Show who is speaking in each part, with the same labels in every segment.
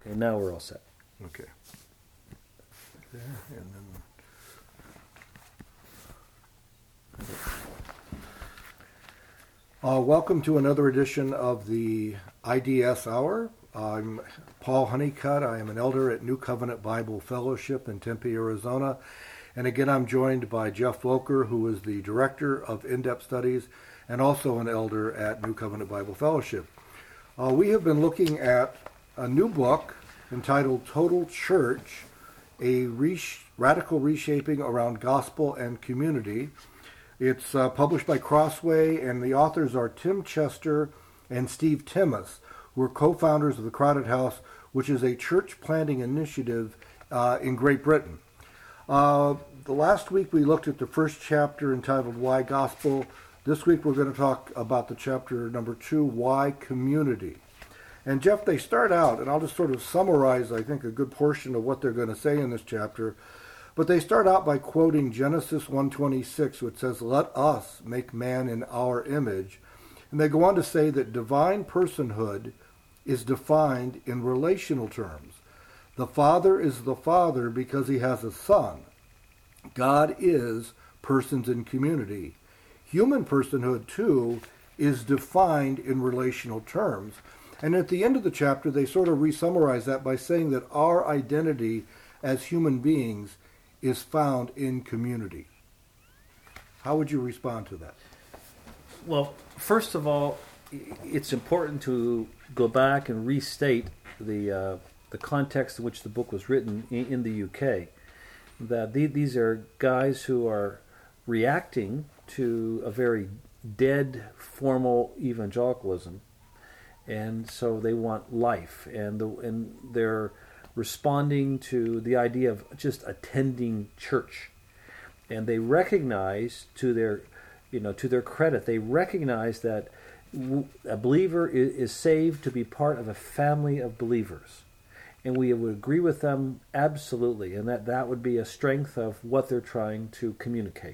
Speaker 1: And now we're all set.
Speaker 2: Okay. There, and then... welcome to another edition of the IDS Hour. I'm Paul Honeycutt. I am an elder at New Covenant Bible Fellowship in Tempe, Arizona. And again, I'm joined by Jeff Volker, who is the Director of In-Depth Studies and also an elder at New Covenant Bible Fellowship. We have been looking at a new book entitled Total Church, a Radical Reshaping Around Gospel and Community. It's published by Crossway, and the authors are Tim Chester and Steve Timmis, who are co-founders of the Crowded House, which is a church planting initiative in Great Britain. The last week we looked at the first chapter entitled Why Gospel. This week we're going to talk about the chapter number 2, Why Community. And Jeff, they start out, and I'll just sort of summarize, I think, a good portion of what they're going to say in this chapter. But they start out by quoting Genesis 1:26, which says, "Let us make man in our image." And they go on to say that divine personhood is defined in relational terms. The Father is the Father because he has a Son. God is persons in community. Human personhood, too, is defined in relational terms. And at the end of the chapter, they sort of re-summarize that by saying that our identity as human beings is found in community. How would you respond to that?
Speaker 1: Well, first of all, it's important to go back and restate the context in which the book was written in the UK. That these are guys who are reacting to a very dead, formal evangelicalism. And so they want life, and they're responding to the idea of just attending church. And they recognize, to their credit, they recognize that a believer is saved to be part of a family of believers. And we would agree with them absolutely, and that would be a strength of what they're trying to communicate.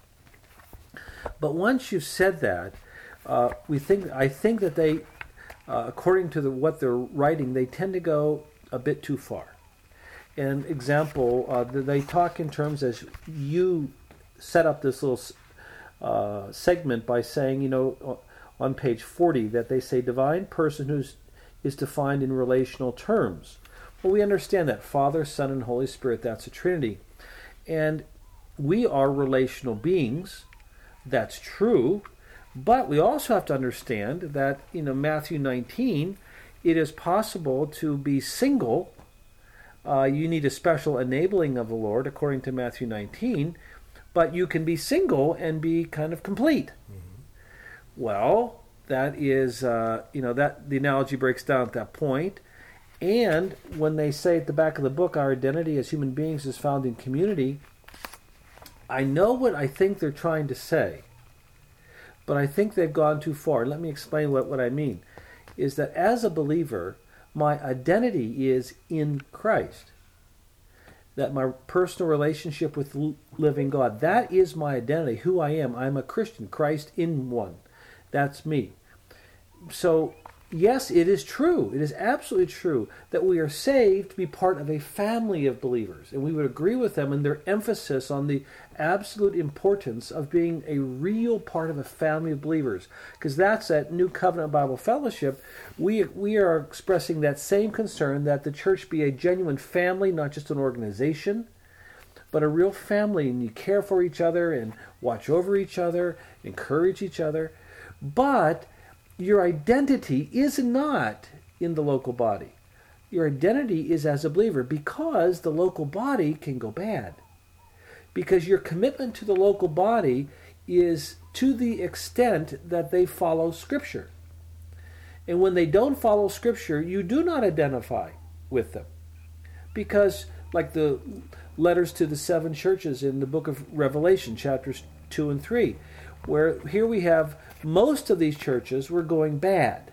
Speaker 1: But once you've said that, I think that they, according to what they're writing, they tend to go a bit too far. An example, they talk in terms, as you set up this little segment by saying, on page 40, that they say divine person is defined in relational terms. Well, we understand that Father, Son, and Holy Spirit, that's a Trinity. And we are relational beings. That's true. But we also have to understand that, Matthew 19, it is possible to be single. You need a special enabling of the Lord, according to Matthew 19, but you can be single and be kind of complete. Mm-hmm. Well, that is, that the analogy breaks down at that point. And when they say at the back of the book, our identity as human beings is found in community, I know what I think they're trying to say. But I think they've gone too far. Let me explain what I mean. Is that as a believer, my identity is in Christ. That my personal relationship with living God, that is my identity, who I am. I'm a Christian, Christ in one. That's me. So, yes, it is true. It is absolutely true that we are saved to be part of a family of believers. And we would agree with them in their emphasis on the absolute importance of being a real part of a family of believers. Because that's at New Covenant Bible Fellowship. We are expressing that same concern that the church be a genuine family, not just an organization, but a real family. And you care for each other and watch over each other, encourage each other. But your identity is not in the local body. Your identity is as a believer, because the local body can go bad. Because your commitment to the local body is to the extent that they follow Scripture. And when they don't follow Scripture, you do not identify with them. Because, like the letters to the 7 churches in the book of Revelation, chapters 2 and 3, where here we have most of these churches were going bad.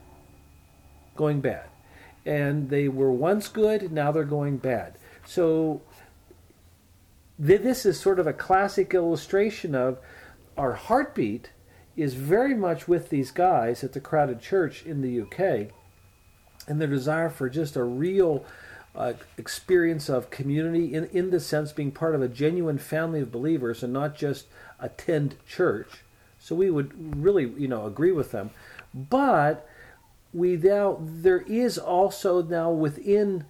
Speaker 1: And they were once good, now they're going bad. So this is sort of a classic illustration of our heartbeat is very much with these guys at the Crowded Church in the UK, and their desire for just a real experience of community in the sense being part of a genuine family of believers and not just attend church. So we would really, agree with them. But there is also now within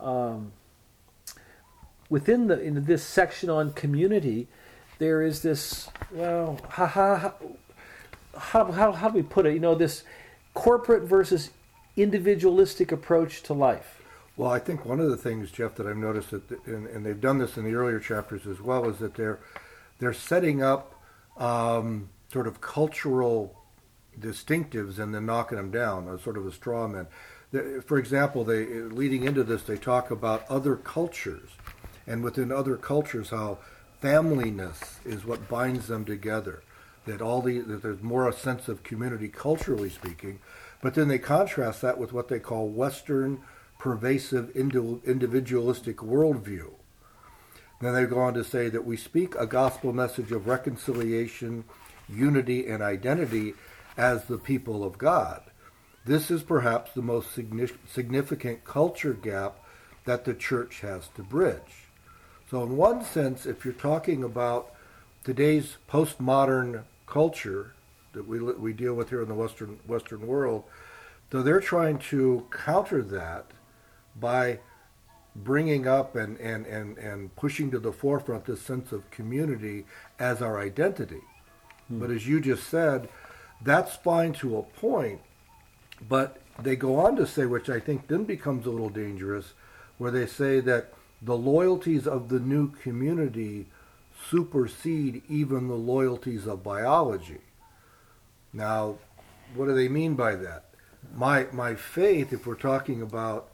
Speaker 1: this section on community, there is this, well, how do we put it? This corporate versus individualistic approach to life.
Speaker 2: Well, I think one of the things, Jeff, that I've noticed, and they've done this in the earlier chapters as well, is that they're setting up sort of cultural distinctives and then knocking them down, as sort of a straw man. For example, leading into this, they talk about other cultures, and within other cultures, how familyness is what binds them together. That there's more a sense of community culturally speaking, but then they contrast that with what they call Western pervasive individualistic worldview. Then they go on to say that we speak a gospel message of reconciliation, unity, and identity as the people of God. This is perhaps the most significant culture gap that the church has to bridge. So in one sense, if you're talking about today's postmodern culture that we deal with here in the Western world, so they're trying to counter that by bringing up and pushing to the forefront this sense of community as our identity. But as you just said, that's fine to a point, but they go on to say, which I think then becomes a little dangerous, where they say that the loyalties of the new community supersede even the loyalties of biology. Now, what do they mean by that? My faith, if we're talking about,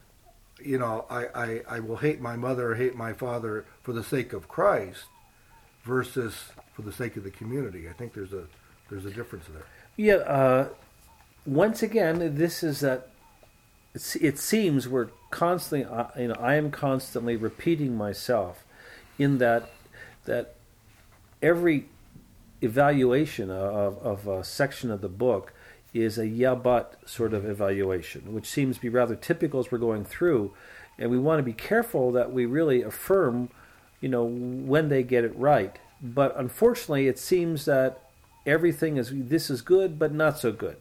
Speaker 2: I will hate my mother or hate my father for the sake of Christ versus for the sake of the community. I think there's a difference there.
Speaker 1: Yeah. Once again, this is that. It seems we're constantly. I am constantly repeating myself, in that every evaluation of a section of the book is a yeah but sort of evaluation, which seems to be rather typical as we're going through, and we want to be careful that we really affirm, when they get it right. But unfortunately, it seems that everything this is good, but not so good.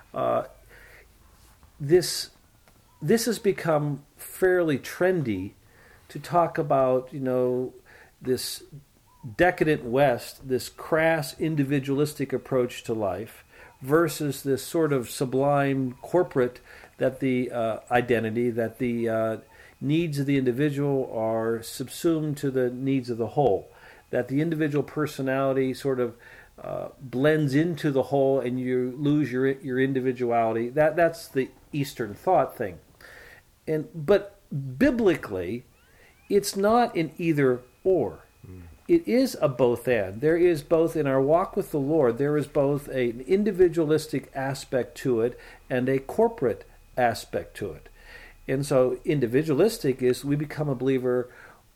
Speaker 1: This has become fairly trendy to talk about, this decadent West, this crass individualistic approach to life, versus this sort of sublime corporate that the identity, that the needs of the individual are subsumed to the needs of the whole, that the individual personality sort of blends into the whole and you lose your individuality. That's the Eastern thought thing. But biblically, it's not an either or. It is a both and. There is both, in our walk with the Lord, there is both an individualistic aspect to it and a corporate aspect to it. And so individualistic is we become a believer,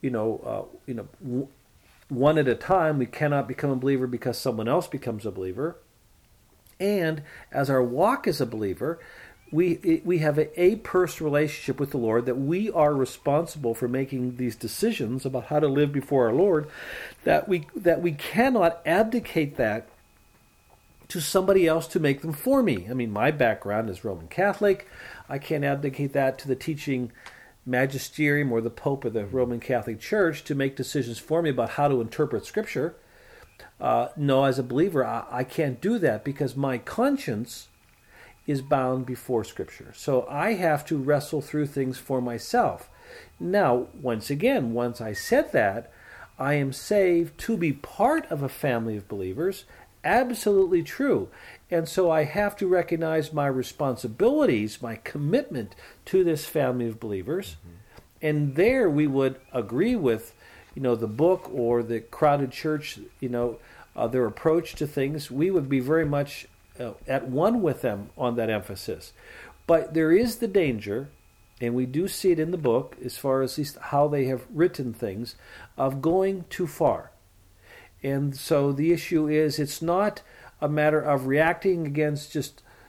Speaker 1: one at a time. We cannot become a believer because someone else becomes a believer. And as our walk as a believer, we have a personal relationship with the Lord, that we are responsible for making these decisions about how to live before our Lord, that we cannot abdicate that to somebody else to make them for me. I mean, my background is Roman Catholic. I can't abdicate that to the teaching magisterium or the Pope of the Roman Catholic Church to make decisions for me about how to interpret Scripture. No, as a believer, I can't do that because my conscience is bound before Scripture. So I have to wrestle through things for myself. Now, once again, once I said that, I am saved to be part of a family of believers. Absolutely true. And so I have to recognize my responsibilities, my commitment to this family of believers. Mm-hmm. And there we would agree with, the book or the crowded church, their approach to things. We would be very much at one with them on that emphasis. But there is the danger, and we do see it in the book, as far as at least how they have written things, of going too far. And so the issue is, it's not a matter of reacting against just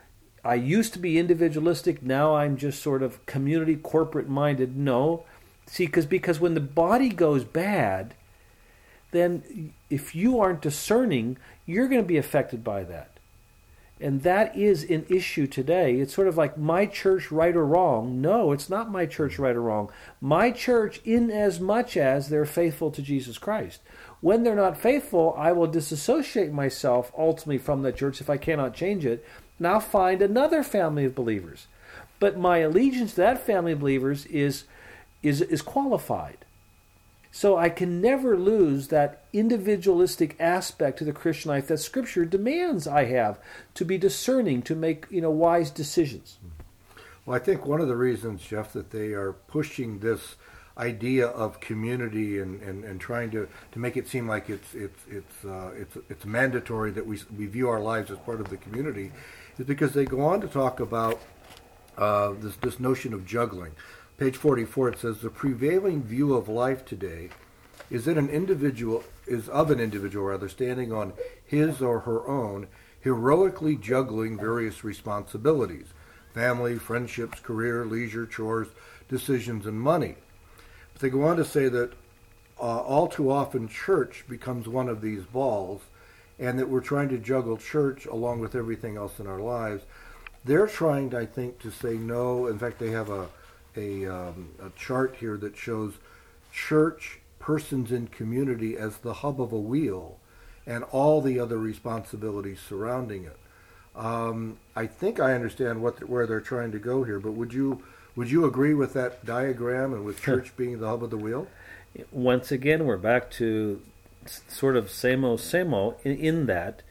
Speaker 1: I used to be individualistic, now I'm just sort of community, corporate-minded. No. See, because when the body goes bad, then if you aren't discerning, you're going to be affected by that. And that is an issue today. It's sort of like my church right or wrong. No, it's not my church right or wrong. My church in as much as they're faithful to Jesus Christ. When they're not faithful, I will disassociate myself ultimately from that church if I cannot change it. And I'll find another family of believers. But my allegiance to that family of believers is qualified. So I can never lose that individualistic aspect to the Christian life that Scripture demands I have to be discerning, to make wise decisions.
Speaker 2: Well, I think one of the reasons, Jeff, that they are pushing this idea of community and trying to make it seem like it's mandatory that we view our lives as part of the community is because they go on to talk about this notion of juggling. Page 44, it says, the prevailing view of life today is of an individual standing on his or her own, heroically juggling various responsibilities, family, friendships, career, leisure, chores, decisions, and money. But they go on to say that all too often church becomes one of these balls, and that we're trying to juggle church along with everything else in our lives. They're trying, I think, to say no. In fact, they have a chart here that shows church, persons in community as the hub of a wheel and all the other responsibilities surrounding it. I think I understand where they're trying to go here, but would you agree with that diagram and with church being the hub of the wheel?
Speaker 1: Once again, we're back to sort of same-o in that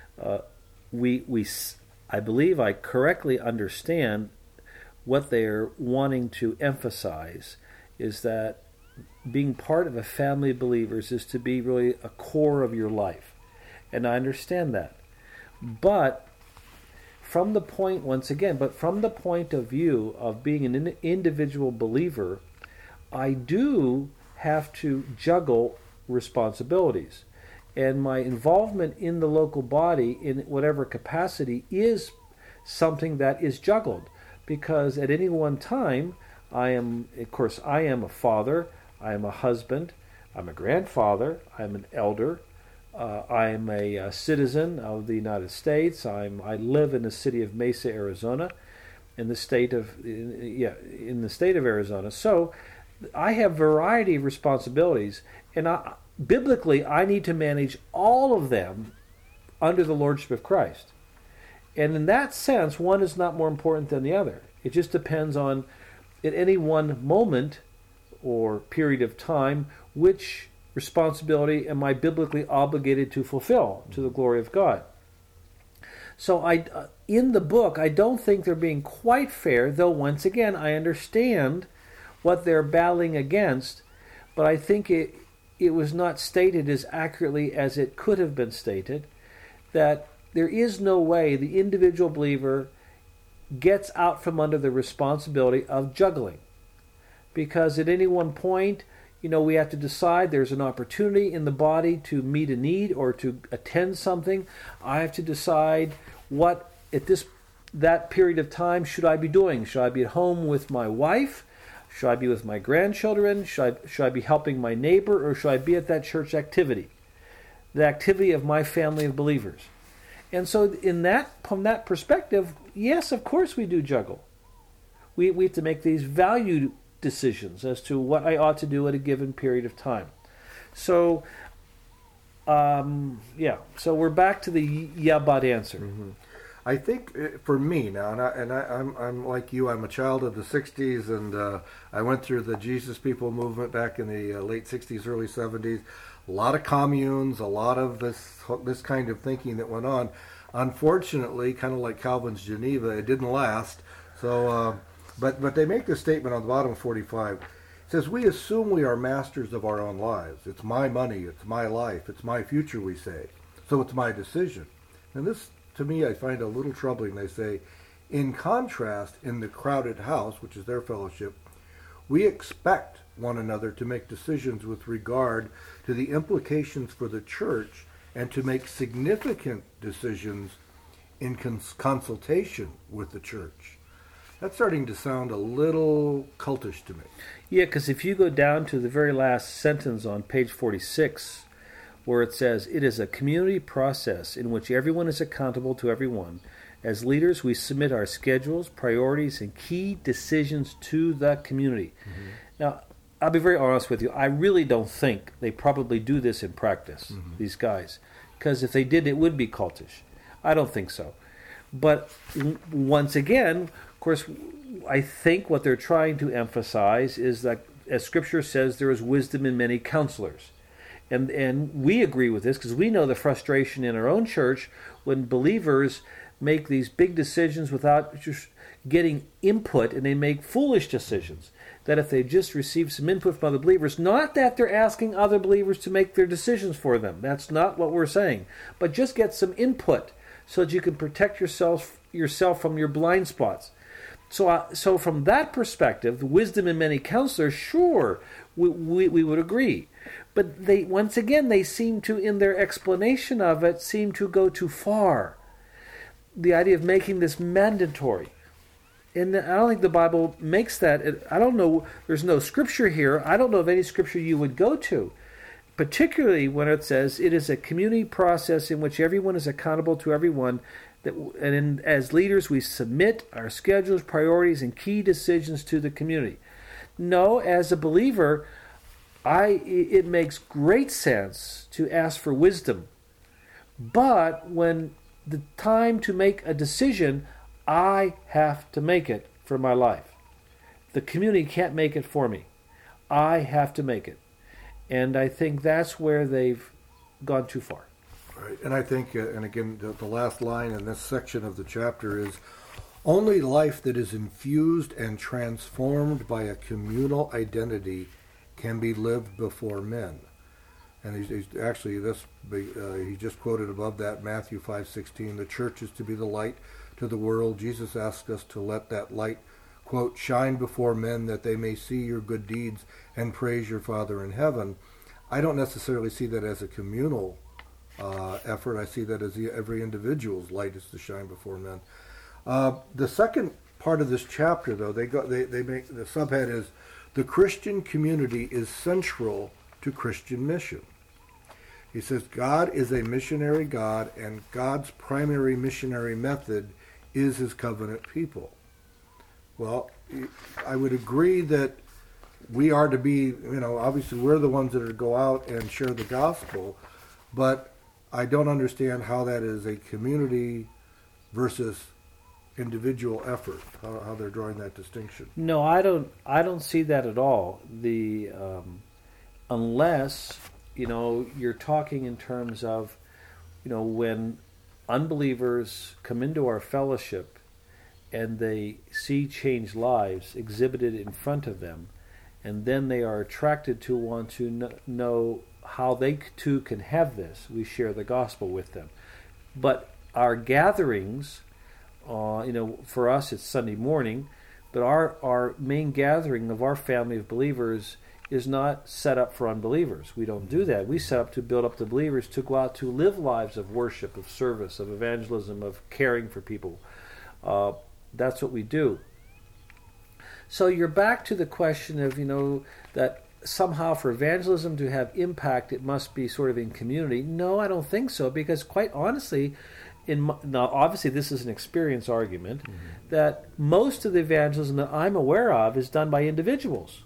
Speaker 1: I believe I correctly understand what they're wanting to emphasize is that being part of a family of believers is to be really a core of your life. And I understand that. But from the point of view of being an individual believer, I do have to juggle responsibilities. And my involvement in the local body in whatever capacity is something that is juggled. Because at any one time, I am a father, I am a husband, I'm a grandfather, I'm an elder, I'm a citizen of the United States. I live in the city of Mesa, Arizona, in the state of Arizona. So I have variety of responsibilities, and biblically, I need to manage all of them under the lordship of Christ. And in that sense, one is not more important than the other. It just depends on, at any one moment or period of time, which responsibility am I biblically obligated to fulfill to the glory of God. So in the book, I don't think they're being quite fair, though once again, I understand what they're battling against, but I think it was not stated as accurately as it could have been stated, that there is no way the individual believer gets out from under the responsibility of juggling. Because at any one point, we have to decide there's an opportunity in the body to meet a need or to attend something. I have to decide what at that period of time should I be doing. Should I be at home with my wife? Should I be with my grandchildren? Should I be helping my neighbor? Or should I be at that church activity? The activity of my family of believers. And so from that perspective, yes, of course we do juggle. We have to make these value decisions as to what I ought to do at a given period of time. So, so we're back to the yeah, but answer.
Speaker 2: Mm-hmm. I think for me now, I'm like you, I'm a child of the 60s, and I went through the Jesus People movement back in the late 60s, early 70s. A lot of communes, a lot of this kind of thinking that went on. Unfortunately, kind of like Calvin's Geneva, it didn't last. So, but they make this statement on the bottom of 45. It says, we assume we are masters of our own lives. It's my money, it's my life, it's my future, we say. So it's my decision. And this, to me, I find a little troubling. They say, in contrast, in the crowded house, which is their fellowship, we expect one another to make decisions with regard to the implications for the church and to make significant decisions in consultation with the church. That's starting to sound a little cultish to me.
Speaker 1: Yeah, because if you go down to the very last sentence on page 46, where it says, "It is a community process in which everyone is accountable to everyone. As leaders, we submit our schedules, priorities, and key decisions to the community." Mm-hmm. Now, I'll be very honest with you. I really don't think they probably do this in practice, these guys. Because if they did, it would be cultish. I don't think so. But once again, of course, I think what they're trying to emphasize is that, as Scripture says, there is wisdom in many counselors. And we agree with this because we know the frustration in our own church when believers make these big decisions without just getting input, and they make foolish decisions. That if they just receive some input from other believers, not that they're asking other believers to make their decisions for them. That's not what we're saying. But just get some input so that you can protect yourself from your blind spots. So from that perspective, the wisdom in many counselors, sure, we would agree. But once again, they seem to, in their explanation of it, seem to go too far. The idea of making this mandatory. And I don't think the Bible makes that. I don't know, there's no scripture here. I don't know of any scripture you would go to, particularly when it says it is a community process in which everyone is accountable to everyone. As leaders, we submit our schedules, priorities, and key decisions to the community. No, as a believer, it makes great sense to ask for wisdom. But when the time to make a decision, I have to make it for my life. The community can't make it for me. I have to make it. And I think that's where they've gone too far.
Speaker 2: Right. And I think, and again, the last line in this section of the chapter is, only life that is infused and transformed by a communal identity can be lived before men. And he's actually, he just quoted above that Matthew 5:16, the church is to be the light to the world. Jesus asks us to let that light, quote, shine before men that they may see your good deeds and praise your Father in heaven. I don't necessarily see that as a communal effort. I see that as every individual's light is to shine before men. The second part of this chapter, though, they make the subhead is the Christian community is central to Christian mission. He says God is a missionary God, and God's primary missionary method is his covenant people. Well, I would agree that we are to be, obviously we're the ones that are to go out and share the gospel, but I don't understand how that is a community versus individual effort, how they're drawing that distinction.
Speaker 1: No, I don't see that at all. Unless, you're talking in terms of, when unbelievers come into our fellowship and they see changed lives exhibited in front of them, and then they are attracted to want to know how they too can have this. We share the gospel with them. But our gatherings, for us it's Sunday morning, but our main gathering of our family of believers is not set up for unbelievers. We don't do that. We set up to build up the believers to go out to live lives of worship, of service, of evangelism, of caring for people. That's what we do. So you're back to the question of, that somehow for evangelism to have impact, it must be sort of in community. No, I don't think so, because quite honestly, now obviously this is an experience argument, that most of the evangelism that I'm aware of is done by individuals.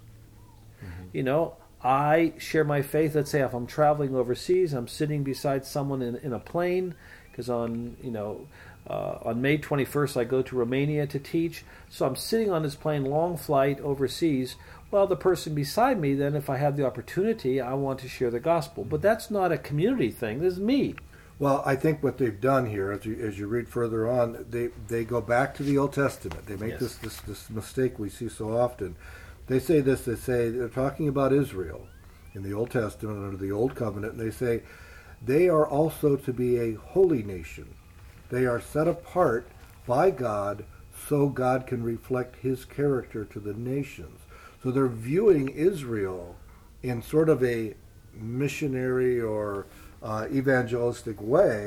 Speaker 1: I share my faith. Let's say if I'm traveling overseas, I'm sitting beside someone in a plane, because on May 21st I go to Romania to teach. So I'm sitting on this plane, long flight overseas. Well, the person beside me, then if I have the opportunity, I want to share the gospel. But that's not a community thing. This is me.
Speaker 2: Well, I think what they've done here, as you read further on, they go back to the Old Testament. They make this mistake we see so often. They say this, they're talking about Israel in the Old Testament under the Old Covenant, and they say they are also to be a holy nation. They are set apart by God so God can reflect his character to the nations. So they're viewing Israel in sort of a missionary or evangelistic way,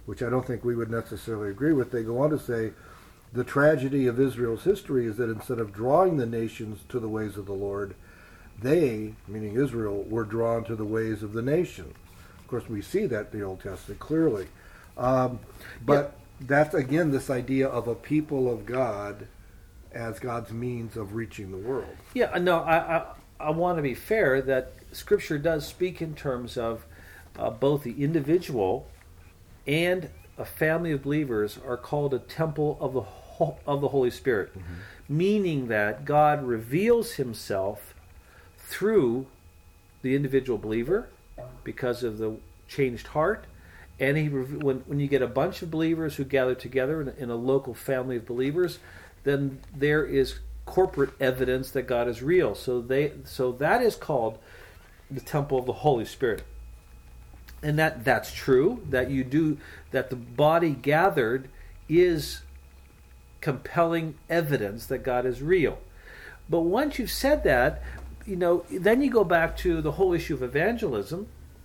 Speaker 2: which I don't think we would necessarily agree with. They go on to say, the tragedy of Israel's history is that instead of drawing the nations to the ways of the Lord, they, meaning Israel, were drawn to the ways of the nations. Of course, we see that in the Old Testament clearly. But that's, again, this idea of a people of God as God's means of reaching the world.
Speaker 1: Yeah, no, I want to be fair that Scripture does speak in terms of both the individual and a family of believers are called a temple of the Holy Spirit, meaning that God reveals himself through the individual believer because of the changed heart. And when you get a bunch of believers who gather together in a local family of believers, then there is corporate evidence that God is real. So that is called the temple of the Holy Spirit. And that's true, that the body gathered is compelling evidence that God is real. But once you've said that, then you go back to the whole issue of evangelism.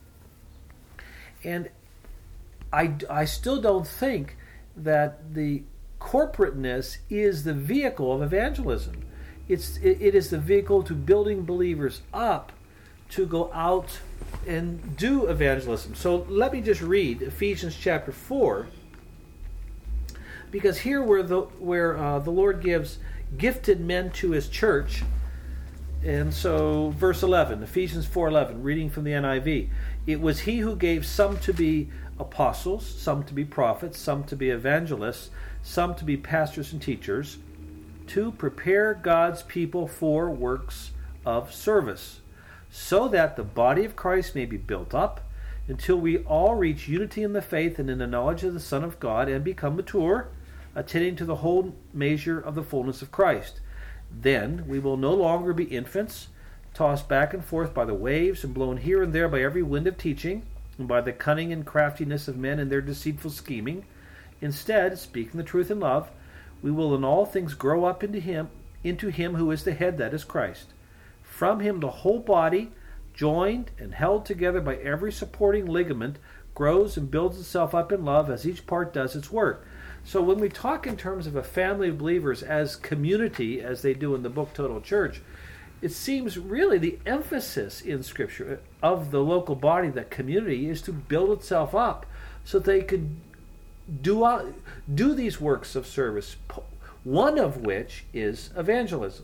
Speaker 1: And I still don't think that the corporateness is the vehicle of evangelism. It is the vehicle to building believers up to go out and do evangelism. So let me just read Ephesians chapter 4, because here where the Lord gives gifted men to his church. And so verse 11, Ephesians 4:11, reading from the NIV. It was he who gave some to be apostles, some to be prophets, some to be evangelists, some to be pastors and teachers, to prepare God's people for works of service, so that the body of Christ may be built up until we all reach unity in the faith and in the knowledge of the Son of God and become mature, attaining to the whole measure of the fullness of Christ. Then we will no longer be infants, tossed back and forth by the waves and blown here and there by every wind of teaching, and by the cunning and craftiness of men and their deceitful scheming. Instead, speaking the truth in love, we will in all things grow up into him who is the head, that is Christ. From him the whole body, joined and held together by every supporting ligament, grows and builds itself up in love as each part does its work. So when we talk in terms of a family of believers as community, as they do in the book Total Church, it seems really the emphasis in Scripture of the local body, that community, is to build itself up so they could do these works of service, one of which is evangelism.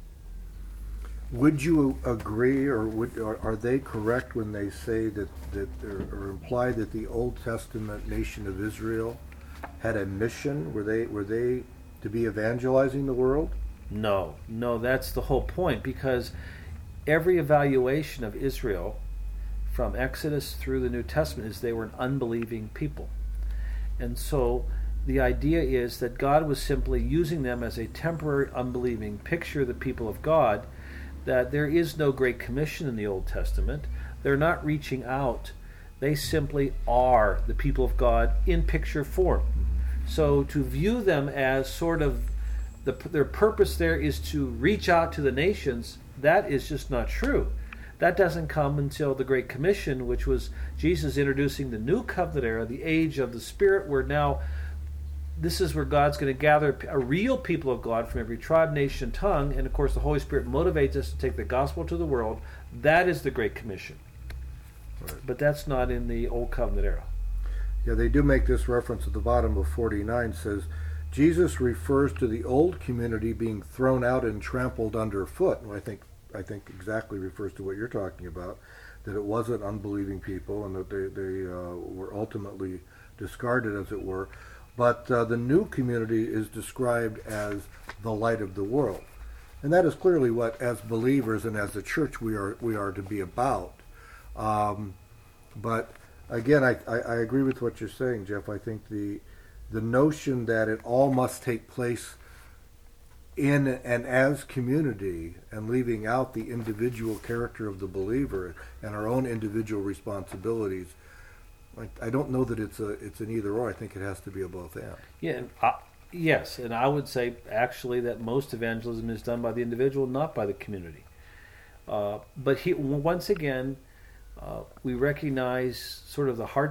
Speaker 2: Would you agree, or are they correct when they say that or imply that the Old Testament nation of Israel had a mission? Were they to be evangelizing the world?
Speaker 1: No, that's the whole point, because every evaluation of Israel from Exodus through the New Testament is they were an unbelieving people. And so the idea is that God was simply using them as a temporary unbelieving picture of the people of God, that there is no Great Commission in the Old Testament. They're not reaching out. They simply are the people of God in picture form. So to view them as sort of their purpose there is to reach out to the nations, that is just not true. That doesn't come until the Great Commission, which was Jesus introducing the new covenant era, the age of the Spirit, where now this is where God's going to gather a real people of God from every tribe, nation, and tongue. And of course the Holy Spirit motivates us to take the gospel to the world. That is the Great Commission. Right. But that's not in the Old Covenant era.
Speaker 2: Yeah, they do make this reference at the bottom of 49, says, Jesus refers to the old community being thrown out and trampled underfoot. And I think exactly refers to what you're talking about, that it wasn't unbelieving people and that they were ultimately discarded, as it were. But the new community is described as the light of the world. And that is clearly what, as believers and as a church, we are to be about. But again, I agree with what you're saying, Jeff. I think the notion that it all must take place in and as community, and leaving out the individual character of the believer and our own individual responsibilities, I don't know that it's an either or. I think it has to be a both and.
Speaker 1: Yeah, yes, and I would say actually that most evangelism is done by the individual, not by the community. But once again, we recognize sort of the heartbeat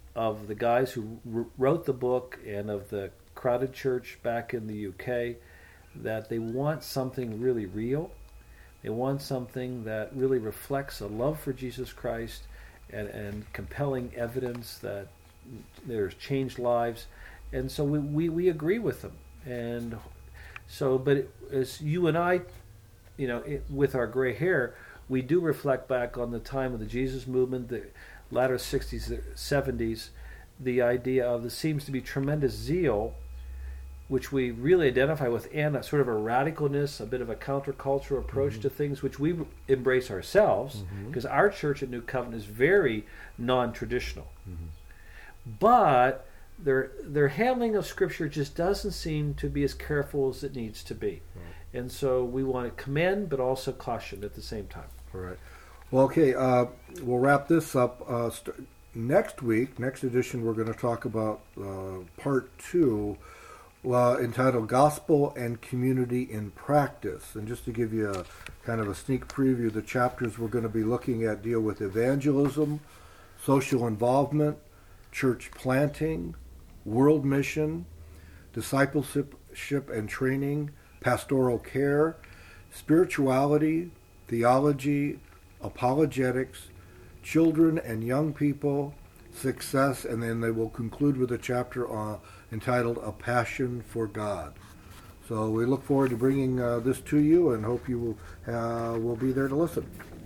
Speaker 1: of the guys who wrote the book and of the Crowded Church back in the UK that they want something really real. They want something that really reflects a love for Jesus Christ and compelling evidence that there's changed lives. And so we agree with them. And so, but as you and I, with our gray hair, we do reflect back on the time of the Jesus movement, the latter 60s, 70s, the idea of there seems to be tremendous zeal, which we really identify with, and a sort of a radicalness, a bit of a countercultural approach to things, which we embrace ourselves, because our church at New Covenant is very non-traditional. But their handling of Scripture just doesn't seem to be as careful as it needs to be. Right. And so we want to commend, but also caution at the same time.
Speaker 2: All right. Well, okay, we'll wrap this up. Next week, next edition, we're going to talk about part 2, entitled Gospel and Community in Practice. And just to give you a kind of a sneak preview, the chapters we're going to be looking at deal with evangelism, social involvement, church planting, world mission, discipleship and training, pastoral care, spirituality, theology, apologetics, children and young people, success, and then they will conclude with a chapter entitled A Passion for God. So we look forward to bringing this to you and hope you will be there to listen.